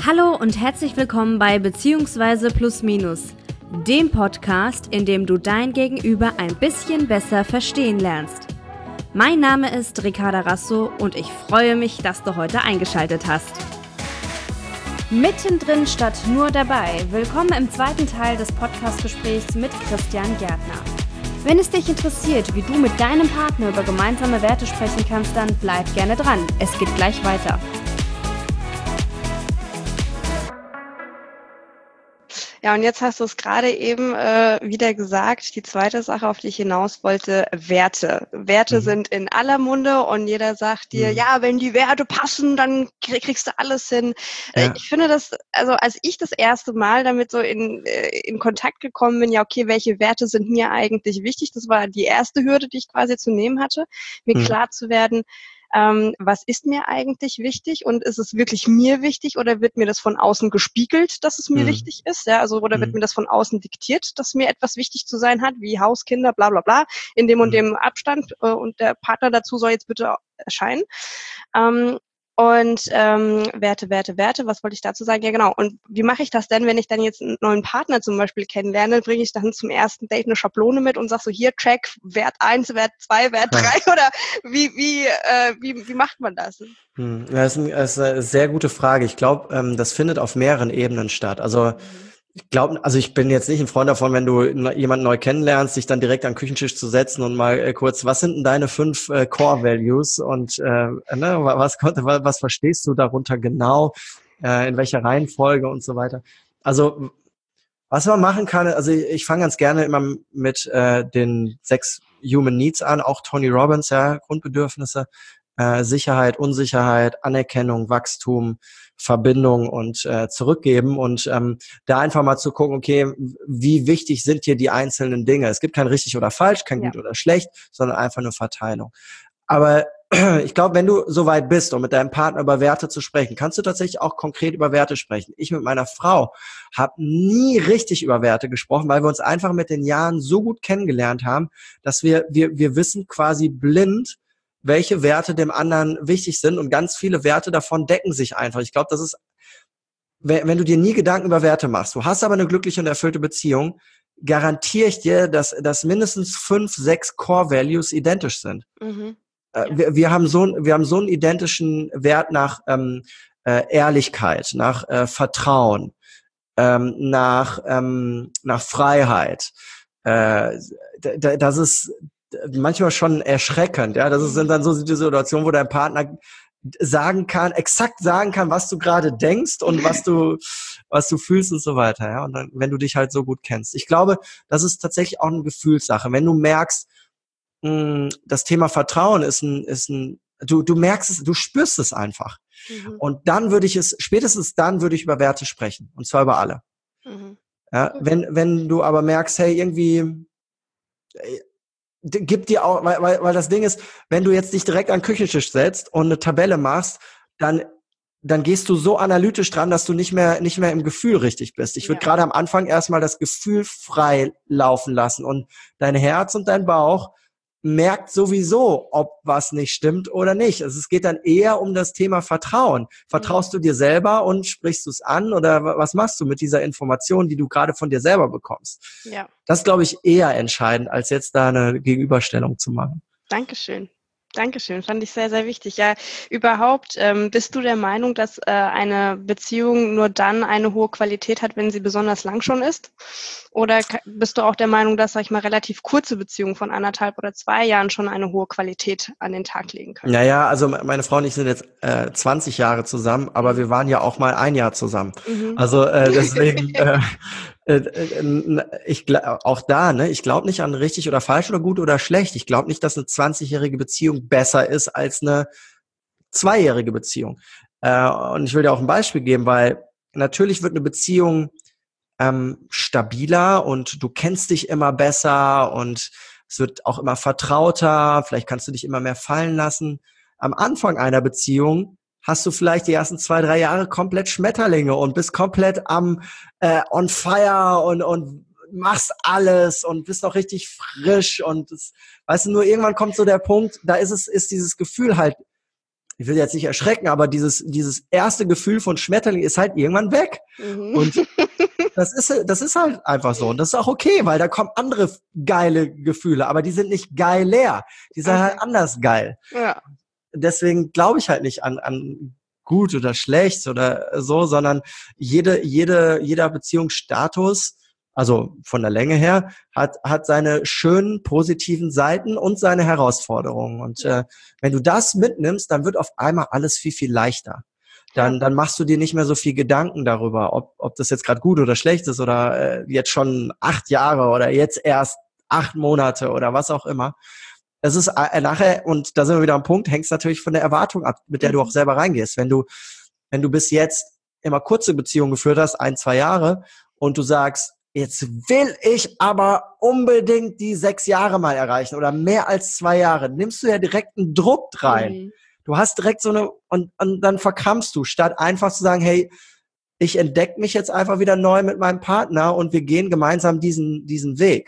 Hallo und herzlich willkommen bei Beziehungsweise Plus Minus, dem Podcast, in dem du dein Gegenüber ein bisschen besser verstehen lernst. Mein Name ist Ricarda Rasso und ich freue mich, dass du heute eingeschaltet hast. Mittendrin statt nur dabei. Willkommen im zweiten Teil des Podcastgesprächs mit Christian Gärtner. Wenn es dich interessiert, wie du mit deinem Partner über gemeinsame Werte sprechen kannst, dann bleib gerne dran. Es geht gleich weiter. Ja, und jetzt hast du es gerade eben wieder gesagt, die zweite Sache, auf die ich hinaus wollte, Werte. Werte sind in aller Munde und jeder sagt dir, ja, wenn die Werte passen, dann kriegst du alles hin. Ja. Ich finde das, also als ich das erste Mal damit so in Kontakt gekommen bin, ja, okay, welche Werte sind mir eigentlich wichtig? Das war die erste Hürde, die ich quasi zu nehmen hatte, mir klar zu werden, was ist mir eigentlich wichtig und ist es wirklich mir wichtig oder wird mir das von außen gespiegelt, dass es mir wichtig ist, ja, also oder wird mir das von außen diktiert, dass mir etwas wichtig zu sein hat, wie Haus, Kinder, bla bla bla, in dem und dem Abstand und der Partner dazu soll jetzt bitte erscheinen. Werte, was wollte ich dazu sagen? Ja, genau. Und wie mache ich das denn, wenn ich dann jetzt einen neuen Partner zum Beispiel kennenlerne? Bringe ich dann zum ersten Date eine Schablone mit und sag so, hier, check, Wert 1, Wert 2, Wert 3 oder wie macht man das? Das ist eine sehr gute Frage. Ich glaube, das findet auf mehreren Ebenen statt. Also ich bin jetzt nicht ein Freund davon, wenn du jemanden neu kennenlernst, dich dann direkt an den Küchentisch zu setzen und mal kurz, was sind denn deine 5 Core Values und was verstehst du darunter genau, in welcher Reihenfolge und so weiter. Also was man machen kann, also ich fange ganz gerne immer mit den 6 Human Needs an, auch Tony Robbins, ja, Grundbedürfnisse, Sicherheit, Unsicherheit, Anerkennung, Wachstum, Verbindung und zurückgeben und da einfach mal zu gucken, okay, wie wichtig sind hier die einzelnen Dinge? Es gibt kein richtig oder falsch, kein gut oder schlecht, sondern einfach eine Verteilung. Aber ich glaube, wenn du so weit bist, um mit deinem Partner über Werte zu sprechen, kannst du tatsächlich auch konkret über Werte sprechen. Ich mit meiner Frau habe nie richtig über Werte gesprochen, weil wir uns einfach mit den Jahren so gut kennengelernt haben, dass wir wissen quasi blind, welche Werte dem anderen wichtig sind und ganz viele Werte davon decken sich einfach. Ich glaube, das ist, wenn du dir nie Gedanken über Werte machst, du hast aber eine glückliche und erfüllte Beziehung, garantiere ich dir, dass mindestens 5, 6 Core Values identisch sind. Wir haben so einen identischen Wert nach Ehrlichkeit, nach Vertrauen, nach Freiheit. Das ist manchmal schon erschreckend, ja. Sind dann so die Situationen, wo dein Partner exakt sagen kann, was du gerade denkst und was du fühlst und so weiter, ja. Und dann, wenn du dich halt so gut kennst. Ich glaube, das ist tatsächlich auch eine Gefühlssache. Wenn du merkst, das Thema Vertrauen du merkst es, du spürst es einfach. Und dann spätestens dann würde ich über Werte sprechen. Und zwar über alle. Ja, wenn du aber merkst, hey, irgendwie, gib dir auch, weil das Ding ist, wenn du jetzt dich direkt an den Küchentisch setzt und eine Tabelle machst, dann gehst du so analytisch dran, dass du nicht mehr im Gefühl richtig bist. Ich würde gerade am Anfang erstmal das Gefühl frei laufen lassen und dein Herz und dein Bauch merkt sowieso, ob was nicht stimmt oder nicht. Also es geht dann eher um das Thema Vertrauen. Vertraust du dir selber und sprichst du es an oder was machst du mit dieser Information, die du gerade von dir selber bekommst? Ja. Das glaube ich eher entscheidend, als jetzt da eine Gegenüberstellung zu machen. Dankeschön, fand ich sehr, sehr wichtig. Ja, überhaupt, bist du der Meinung, dass eine Beziehung nur dann eine hohe Qualität hat, wenn sie besonders lang schon ist? Oder bist du auch der Meinung, dass, sag ich mal, relativ kurze Beziehungen von 1,5 oder 2 Jahren schon eine hohe Qualität an den Tag legen können? Naja, also meine Frau und ich sind jetzt 20 Jahre zusammen, aber wir waren ja auch mal 1 Jahr zusammen. Also deswegen auch da, ne, ich glaube nicht an richtig oder falsch oder gut oder schlecht. Ich glaube nicht, dass eine 20-jährige Beziehung besser ist als eine 2-jährige Beziehung. Und ich will dir auch ein Beispiel geben, weil natürlich wird eine Beziehung stabiler und du kennst dich immer besser und es wird auch immer vertrauter. Vielleicht kannst du dich immer mehr fallen lassen. Am Anfang einer Beziehung hast du vielleicht die ersten 2, 3 Jahre komplett Schmetterlinge und bist komplett on fire und machst alles und bist noch richtig frisch und weißt du, nur irgendwann kommt so der Punkt, da ist dieses Gefühl halt ich will jetzt nicht erschrecken, aber dieses erste Gefühl von Schmetterling ist halt irgendwann weg. Und das ist halt einfach so. Und das ist auch okay, weil da kommen andere geile Gefühle, aber die sind nicht geil leer. Die sind halt anders geil. Ja. Deswegen glaube ich halt nicht an gut oder schlecht oder so, sondern jeder Beziehungsstatus, also von der Länge her, hat seine schönen, positiven Seiten und seine Herausforderungen. Und wenn du das mitnimmst, dann wird auf einmal alles viel, viel leichter. Dann machst du dir nicht mehr so viel Gedanken darüber, ob das jetzt gerade gut oder schlecht ist oder jetzt schon 8 Jahre oder jetzt erst 8 Monate oder was auch immer. Das ist nachher, und da sind wir wieder am Punkt, hängt es natürlich von der Erwartung ab, mit der du auch selber reingehst. Wenn du bis jetzt immer kurze Beziehungen geführt hast, 1, 2 Jahre, und du sagst, jetzt will ich aber unbedingt die 6 Jahre mal erreichen oder mehr als 2 Jahre, nimmst du ja direkt einen Druck rein. Du hast direkt so eine, und dann verkrampfst du, statt einfach zu sagen, hey, ich entdecke mich jetzt einfach wieder neu mit meinem Partner und wir gehen gemeinsam diesen Weg.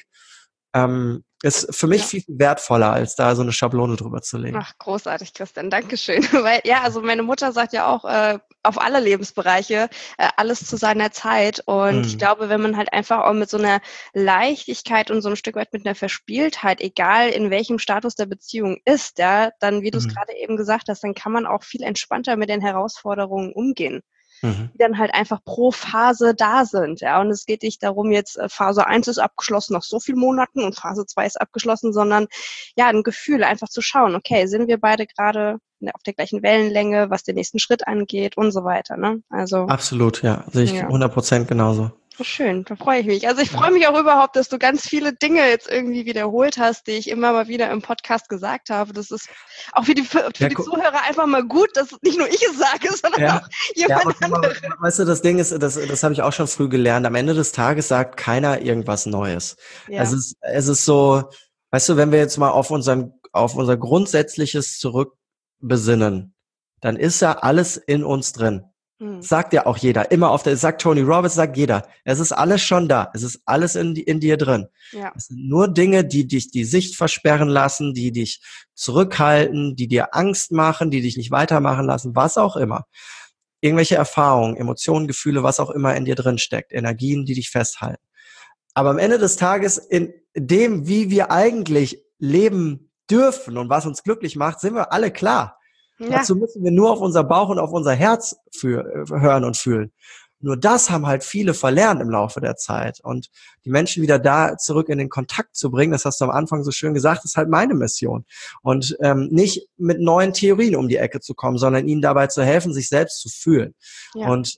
Ist für mich viel wertvoller, als da so eine Schablone drüber zu legen. Ach, großartig, Christian, Dankeschön. Weil, also meine Mutter sagt ja auch, auf alle Lebensbereiche, alles zu seiner Zeit. Und ich glaube, wenn man halt einfach auch mit so einer Leichtigkeit und so ein Stück weit mit einer Verspieltheit, egal in welchem Status der Beziehung ist, ja, dann, wie du es gerade eben gesagt hast, dann kann man auch viel entspannter mit den Herausforderungen umgehen, die dann halt einfach pro Phase da sind. Ja, und es geht nicht darum, jetzt Phase 1 ist abgeschlossen nach so vielen Monaten und Phase 2 ist abgeschlossen, sondern ja, ein Gefühl, einfach zu schauen, okay, sind wir beide gerade auf der gleichen Wellenlänge, was den nächsten Schritt angeht und so weiter. Ne? Also absolut, ja, sehe ich 100% genauso. Schön, da freue ich mich. Also ich freue mich auch überhaupt, dass du ganz viele Dinge jetzt irgendwie wiederholt hast, die ich immer mal wieder im Podcast gesagt habe. Das ist auch für die Zuhörer einfach mal gut, dass nicht nur ich es sage, sondern auch jemand anderes. Weißt du, das Ding ist, das habe ich auch schon früh gelernt. Am Ende des Tages sagt keiner irgendwas Neues. Ja. Es ist so, weißt du, wenn wir jetzt mal auf unser Grundsätzliches zurückbesinnen, dann ist ja alles in uns drin. Sagt ja auch jeder. Sagt Tony Robbins, sagt jeder. Es ist alles schon da. Es ist alles in dir drin. Ja. Es sind nur Dinge, die dich die Sicht versperren lassen, die dich zurückhalten, die dir Angst machen, die dich nicht weitermachen lassen, was auch immer. Irgendwelche Erfahrungen, Emotionen, Gefühle, was auch immer in dir drin steckt. Energien, die dich festhalten. Aber am Ende des Tages, in dem, wie wir eigentlich leben dürfen und was uns glücklich macht, sind wir alle klar. Ja. Dazu müssen wir nur auf unser Bauch und auf unser Herz hören und fühlen. Nur das haben halt viele verlernt im Laufe der Zeit. Und die Menschen wieder da zurück in den Kontakt zu bringen, das hast du am Anfang so schön gesagt, ist halt meine Mission. Und nicht mit neuen Theorien um die Ecke zu kommen, sondern ihnen dabei zu helfen, sich selbst zu fühlen. Ja. Und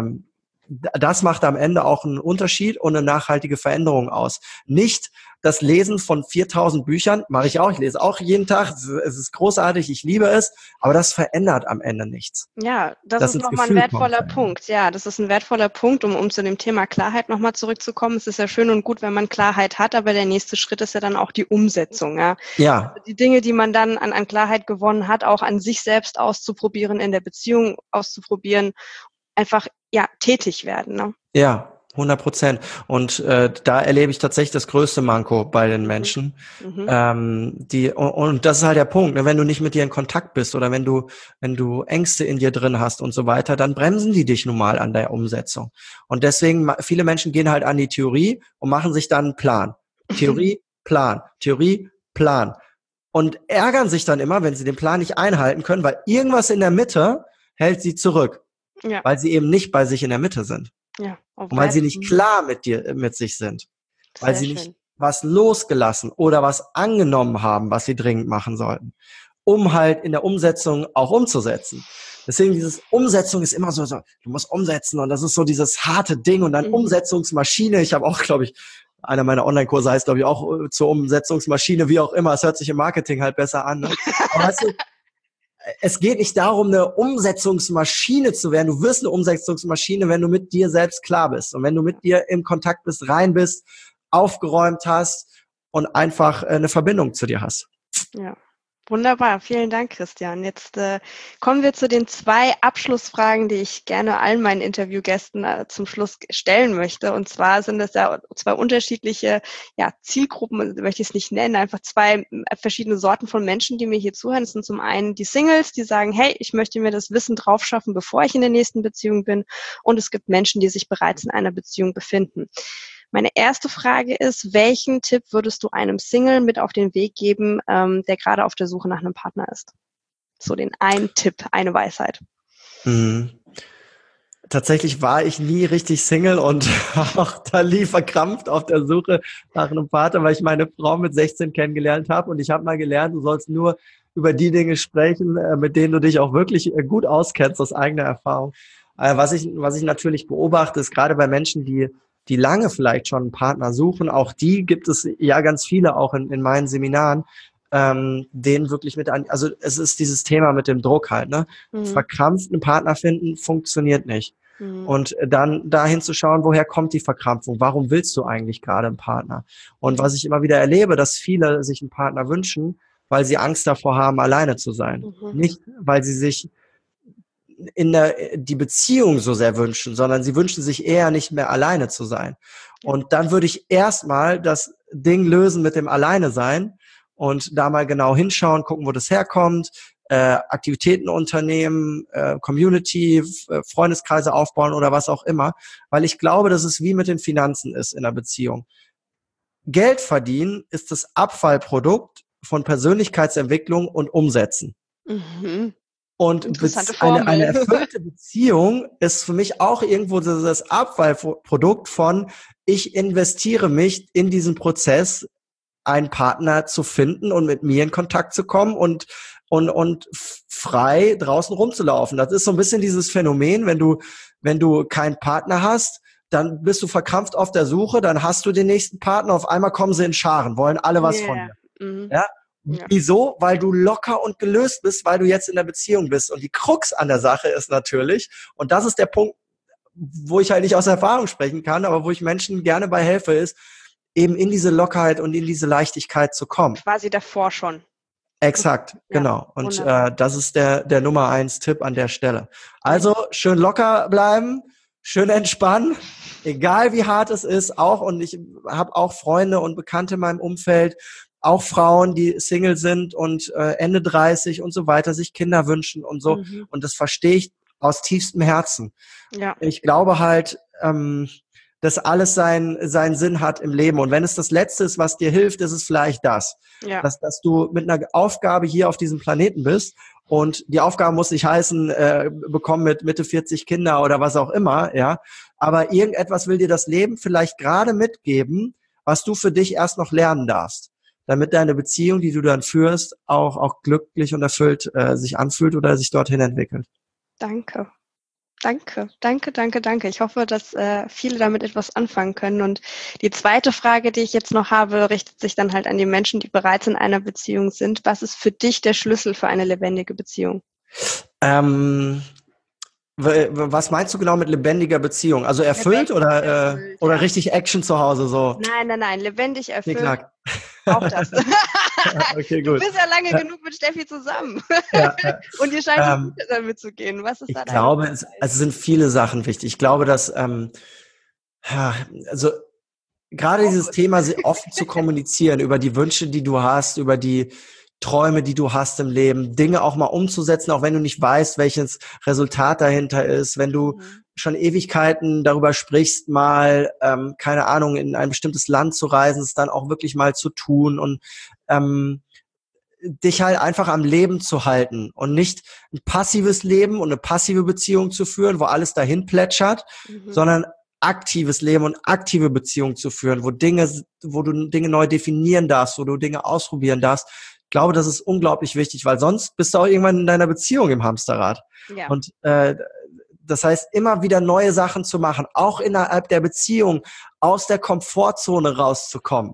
das macht am Ende auch einen Unterschied und eine nachhaltige Veränderung aus. Nicht das Lesen von 4000 Büchern, mache ich auch, ich lese auch jeden Tag, es ist großartig, ich liebe es, aber das verändert am Ende nichts. Ja, das ist nochmal ein wertvoller Punkt. Ja, das ist ein wertvoller Punkt, um zu dem Thema Klarheit nochmal zurückzukommen. Es ist ja schön und gut, wenn man Klarheit hat, aber der nächste Schritt ist ja dann auch die Umsetzung. Ja. Also die Dinge, die man dann an Klarheit gewonnen hat, auch an sich selbst auszuprobieren, in der Beziehung auszuprobieren, einfach tätig werden. Ne? Ja. 100%. Und da erlebe ich tatsächlich das größte Manko bei den Menschen. Und das ist halt der Punkt, ne? Wenn du nicht mit dir in Kontakt bist oder wenn du Ängste in dir drin hast und so weiter, dann bremsen die dich nun mal an der Umsetzung. Und deswegen, viele Menschen gehen halt an die Theorie und machen sich dann einen Plan. Theorie, Plan. Theorie, Plan. Und ärgern sich dann immer, wenn sie den Plan nicht einhalten können, weil irgendwas in der Mitte hält sie zurück. Ja. Weil sie eben nicht bei sich in der Mitte sind. Ja, und weil sie nicht klar mit sich sind. Weil sie nicht was losgelassen oder was angenommen haben, was sie dringend machen sollten, um halt in der Umsetzung auch umzusetzen. Deswegen dieses Umsetzung ist immer so, du musst umsetzen und das ist so dieses harte Ding und dann Umsetzungsmaschine. Ich habe auch, glaube ich, einer meiner Online-Kurse heißt, glaube ich, auch zur Umsetzungsmaschine, wie auch immer. Es hört sich im Marketing halt besser an. Ne? Aber weißt du, es geht nicht darum, eine Umsetzungsmaschine zu werden. Du wirst eine Umsetzungsmaschine, wenn du mit dir selbst klar bist und wenn du mit dir im Kontakt bist, rein bist, aufgeräumt hast und einfach eine Verbindung zu dir hast. Ja, Wunderbar, vielen Dank, Christian. Jetzt kommen wir zu den 2 Abschlussfragen, die ich gerne allen meinen Interviewgästen zum Schluss stellen möchte. Und zwar sind es ja 2 unterschiedliche Zielgruppen, möchte ich es nicht nennen, einfach 2 verschiedene Sorten von Menschen, die mir hier zuhören. Es sind zum einen die Singles, die sagen, hey, ich möchte mir das Wissen drauf schaffen, bevor ich in der nächsten Beziehung bin. Und es gibt Menschen, die sich bereits in einer Beziehung befinden. Meine erste Frage ist, welchen Tipp würdest du einem Single mit auf den Weg geben, der gerade auf der Suche nach einem Partner ist? So den einen Tipp, eine Weisheit. Tatsächlich war ich nie richtig Single und auch da verkrampft auf der Suche nach einem Partner, weil ich meine Frau mit 16 kennengelernt habe und ich habe mal gelernt, du sollst nur über die Dinge sprechen, mit denen du dich auch wirklich gut auskennst aus eigener Erfahrung. Was ich natürlich beobachte, ist gerade bei Menschen, die lange vielleicht schon einen Partner suchen, auch die gibt es ja ganz viele auch in meinen Seminaren, denen wirklich also es ist dieses Thema mit dem Druck halt, ne? Verkrampft einen Partner finden, funktioniert nicht. Und dann dahin zu schauen, woher kommt die Verkrampfung? Warum willst du eigentlich gerade einen Partner? Und was ich immer wieder erlebe, dass viele sich einen Partner wünschen, weil sie Angst davor haben, alleine zu sein. Nicht, weil sie sich die Beziehung so sehr wünschen, sondern sie wünschen sich eher nicht mehr alleine zu sein. Und dann würde ich erstmal das Ding lösen mit dem Alleine sein und da mal genau hinschauen, gucken, wo das herkommt, Aktivitäten unternehmen, Community, Freundeskreise aufbauen oder was auch immer, weil ich glaube, dass es wie mit den Finanzen ist in einer Beziehung. Geld verdienen ist das Abfallprodukt von Persönlichkeitsentwicklung und Umsetzen. Und eine erfüllte Beziehung ist für mich auch irgendwo das Abfallprodukt von, ich investiere mich in diesen Prozess, einen Partner zu finden und mit mir in Kontakt zu kommen und frei draußen rumzulaufen. Das ist so ein bisschen dieses Phänomen, wenn du keinen Partner hast, dann bist du verkrampft auf der Suche, dann hast du den nächsten Partner, auf einmal kommen sie in Scharen, wollen alle was von dir. Ja? Wieso? Weil du locker und gelöst bist, weil du jetzt in der Beziehung bist. Und die Krux an der Sache ist natürlich, und das ist der Punkt, wo ich halt nicht aus Erfahrung sprechen kann, aber wo ich Menschen gerne bei helfe, ist, eben in diese Lockerheit und in diese Leichtigkeit zu kommen. Quasi davor schon. Exakt, genau. Und das ist der Nummer 1 Tipp an der Stelle. Also schön locker bleiben, schön entspannen, egal wie hart es ist, auch, und ich habe auch Freunde und Bekannte in meinem Umfeld, auch Frauen, die Single sind und Ende 30 und so weiter, sich Kinder wünschen und so. Und das verstehe ich aus tiefstem Herzen. Ja. Ich glaube halt, dass alles seinen Sinn hat im Leben. Und wenn es das Letzte ist, was dir hilft, ist es vielleicht das. Ja. Dass du mit einer Aufgabe hier auf diesem Planeten bist. Und die Aufgabe muss nicht heißen, bekomm mit Mitte 40 Kinder oder was auch immer, ja. Aber irgendetwas will dir das Leben vielleicht gerade mitgeben, was du für dich erst noch lernen darfst. Damit deine Beziehung, die du dann führst, auch glücklich und erfüllt sich anfühlt oder sich dorthin entwickelt. Danke. Ich hoffe, dass viele damit etwas anfangen können. Und die zweite Frage, die ich jetzt noch habe, richtet sich dann halt an die Menschen, die bereits in einer Beziehung sind. Was ist für dich der Schlüssel für eine lebendige Beziehung? Was meinst du genau mit lebendiger Beziehung? Also erfüllt oder richtig Action zu Hause so? Nein, lebendig erfüllt. Klar. Auch das. Okay, gut. Du bist ja lange genug mit Steffi zusammen. Und ihr scheint gut damit zu gehen. Was ist da? Ich glaube, es sind viele Sachen wichtig. Ich glaube, dass also gerade dieses Thema, offen zu kommunizieren über die Wünsche, die du hast, über die Träume, die du hast im Leben, Dinge auch mal umzusetzen, auch wenn du nicht weißt, welches Resultat dahinter ist, wenn du schon Ewigkeiten darüber sprichst, mal, keine Ahnung, in ein bestimmtes Land zu reisen, es dann auch wirklich mal zu tun und dich halt einfach am Leben zu halten und nicht ein passives Leben und eine passive Beziehung zu führen, wo alles dahin plätschert, sondern aktives Leben und aktive Beziehung zu führen, wo du Dinge neu definieren darfst, wo du Dinge ausprobieren darfst. Ich glaube, das ist unglaublich wichtig, weil sonst bist du auch irgendwann in deiner Beziehung im Hamsterrad. Ja. Und das heißt, immer wieder neue Sachen zu machen, auch innerhalb der Beziehung, aus der Komfortzone rauszukommen,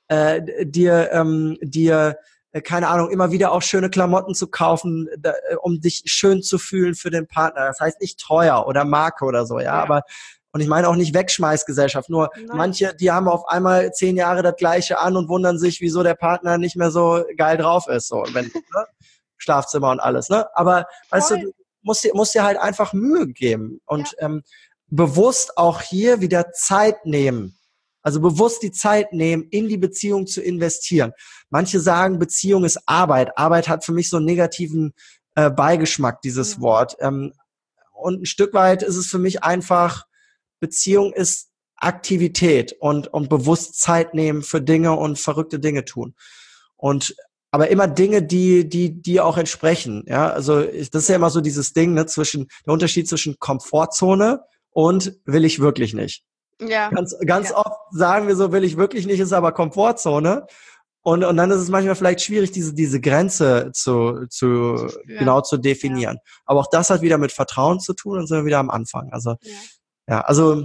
dir keine Ahnung, immer wieder auch schöne Klamotten zu kaufen, um dich schön zu fühlen für den Partner. Das heißt nicht teuer oder Marke oder so, ja. Aber Und ich meine auch nicht Wegschmeißgesellschaft, nur manche, die haben auf einmal 10 Jahre das Gleiche an und wundern sich, wieso der Partner nicht mehr so geil drauf ist, so, wenn, ne? Schlafzimmer und alles, ne? Aber, weißt du musst dir halt einfach Mühe geben und bewusst auch hier wieder Zeit nehmen. Also bewusst die Zeit nehmen, in die Beziehung zu investieren. Manche sagen, Beziehung ist Arbeit. Arbeit hat für mich so einen negativen Beigeschmack, dieses Wort. Und ein Stück weit ist es für mich einfach, Beziehung ist Aktivität und bewusst Zeit nehmen für Dinge und verrückte Dinge tun. Aber immer Dinge, die auch entsprechen. Ja, also das ist ja immer so dieses Ding, ne, der Unterschied zwischen Komfortzone und will ich wirklich nicht. Ja. Ganz oft sagen wir so, will ich wirklich nicht, ist aber Komfortzone. Und dann ist es manchmal vielleicht schwierig, diese Grenze genau zu definieren. Ja. Aber auch das hat wieder mit Vertrauen zu tun und sind wir wieder am Anfang. Also, also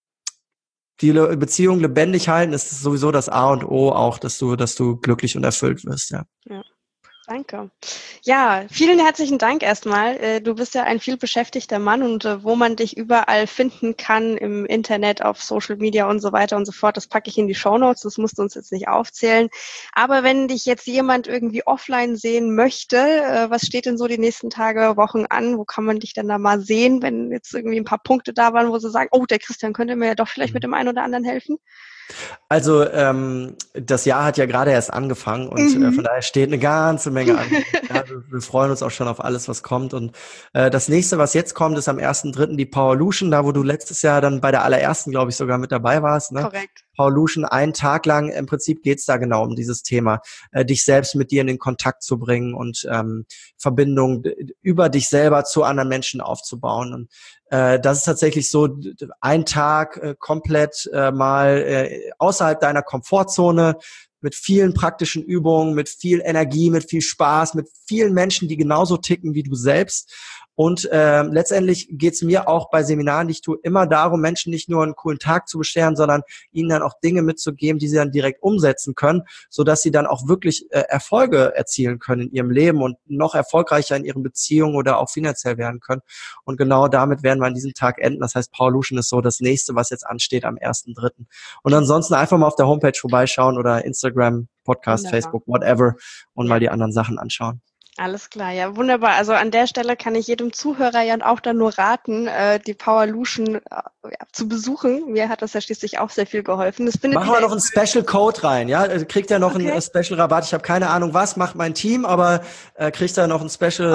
die Beziehung lebendig halten ist sowieso das A und O auch, dass du glücklich und erfüllt wirst, ja. Danke. Ja, vielen herzlichen Dank erstmal. Du bist ja ein viel beschäftigter Mann und wo man dich überall finden kann im Internet, auf Social Media und so weiter und so fort, das packe ich in die Shownotes, das musst du uns jetzt nicht aufzählen. Aber wenn dich jetzt jemand irgendwie offline sehen möchte, was steht denn so die nächsten Tage, Wochen an? Wo kann man dich dann da mal sehen, wenn jetzt irgendwie ein paar Punkte da waren, wo sie sagen, oh, der Christian könnte mir ja doch vielleicht mit dem einen oder anderen helfen? Also das Jahr hat ja gerade erst angefangen und von daher steht eine ganze Menge an. Ja, wir freuen uns auch schon auf alles, was kommt. Und das nächste, was jetzt kommt, ist am 1.3. die Powerlution, da wo du letztes Jahr dann bei der allerersten, glaube ich, sogar mit dabei warst. Ne? Korrekt. Powerlution, einen Tag lang, im Prinzip geht's da genau um dieses Thema, dich selbst mit dir in den Kontakt zu bringen und Verbindung über dich selber zu anderen Menschen aufzubauen. Und das ist tatsächlich so ein Tag komplett mal außerhalb deiner Komfortzone, mit vielen praktischen Übungen, mit viel Energie, mit viel Spaß, mit vielen Menschen, die genauso ticken wie du selbst. Und letztendlich geht's mir auch bei Seminaren, die ich tue, immer darum, Menschen nicht nur einen coolen Tag zu bescheren, sondern ihnen dann auch Dinge mitzugeben, die sie dann direkt umsetzen können, sodass sie dann auch wirklich Erfolge erzielen können in ihrem Leben und noch erfolgreicher in ihren Beziehungen oder auch finanziell werden können. Und genau damit werden wir an diesem Tag enden. Das heißt, Powerlution ist so das nächste, was jetzt ansteht am 1.3. Und ansonsten einfach mal auf der Homepage vorbeischauen oder Instagram, Podcast, Facebook, whatever und mal die anderen Sachen anschauen. Alles klar, ja, wunderbar. Also an der Stelle kann ich jedem Zuhörer ja auch dann nur raten, die Powerlution zu besuchen. Mir hat das ja schließlich auch sehr viel geholfen. Machen wir noch einen Special Code rein, ja? Kriegt er noch einen Special Rabatt? Ich habe keine Ahnung was, macht mein Team, aber kriegt er noch einen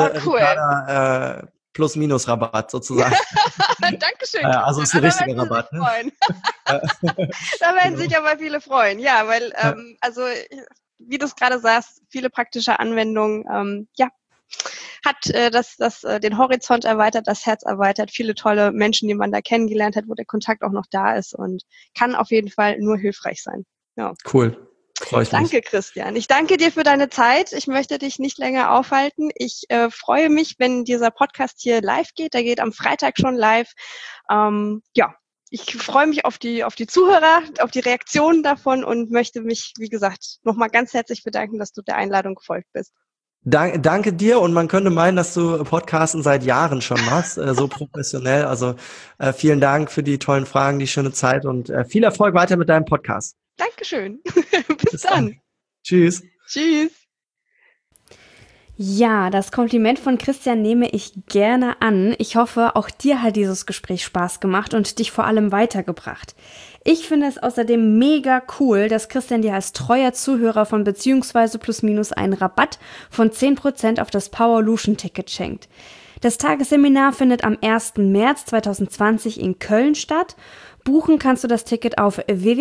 Special Plus-Minus Rabatt sozusagen. Dankeschön. Also ist ein richtiger Rabatt. Ne? Da werden sich aber viele freuen. Ja, weil also wie du es gerade sagst, viele praktische Anwendungen, hat den Horizont erweitert, das Herz erweitert, viele tolle Menschen, die man da kennengelernt hat, wo der Kontakt auch noch da ist und kann auf jeden Fall nur hilfreich sein. Ja. Cool. Freue ich mich. Danke, Christian. Ich danke dir für deine Zeit. Ich möchte dich nicht länger aufhalten. Ich freue mich, wenn dieser Podcast hier live geht. Der geht am Freitag schon live. Ich freue mich auf die Zuhörer, auf die Reaktionen davon und möchte mich, wie gesagt, nochmal ganz herzlich bedanken, dass du der Einladung gefolgt bist. Danke dir und man könnte meinen, dass du Podcasten seit Jahren schon machst, so professionell. Also vielen Dank für die tollen Fragen, die schöne Zeit und viel Erfolg weiter mit deinem Podcast. Dankeschön. Bis dann. Tschüss. Tschüss. Ja, das Kompliment von Christian nehme ich gerne an. Ich hoffe, auch dir hat dieses Gespräch Spaß gemacht und dich vor allem weitergebracht. Ich finde es außerdem mega cool, dass Christian dir als treuer Zuhörer von Beziehungsweise Plus-Minus einen Rabatt von 10% auf das Powerlution-Ticket schenkt. Das Tagesseminar findet am 1. März 2020 in Köln statt. Buchen kannst du das Ticket auf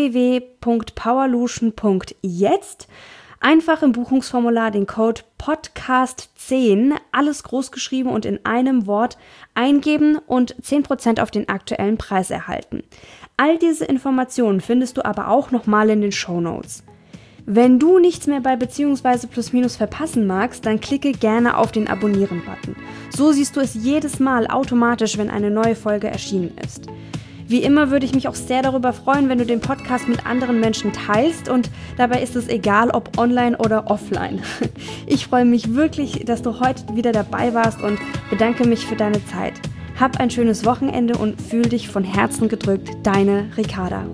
www.powerlution.jetzt. Einfach im Buchungsformular den Code Podcast10, alles groß geschrieben und in einem Wort eingeben und 10% auf den aktuellen Preis erhalten. All diese Informationen findest du aber auch nochmal in den Shownotes. Wenn du nichts mehr bei Beziehungsweise Plus-Minus verpassen magst, dann klicke gerne auf den Abonnieren-Button. So siehst du es jedes Mal automatisch, wenn eine neue Folge erschienen ist. Wie immer würde ich mich auch sehr darüber freuen, wenn du den Podcast mit anderen Menschen teilst und dabei ist es egal, ob online oder offline. Ich freue mich wirklich, dass du heute wieder dabei warst und bedanke mich für deine Zeit. Hab ein schönes Wochenende und fühl dich von Herzen gedrückt, deine Ricarda.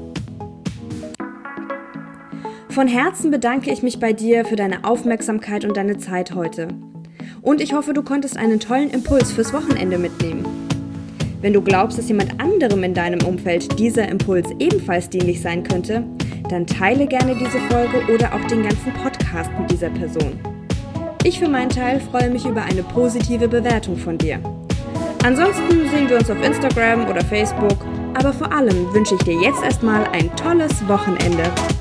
Von Herzen bedanke ich mich bei dir für deine Aufmerksamkeit und deine Zeit heute. Und ich hoffe, du konntest einen tollen Impuls fürs Wochenende mitnehmen. Wenn du glaubst, dass jemand anderem in deinem Umfeld dieser Impuls ebenfalls dienlich sein könnte, dann teile gerne diese Folge oder auch den ganzen Podcast mit dieser Person. Ich für meinen Teil freue mich über eine positive Bewertung von dir. Ansonsten sehen wir uns auf Instagram oder Facebook, aber vor allem wünsche ich dir jetzt erstmal ein tolles Wochenende.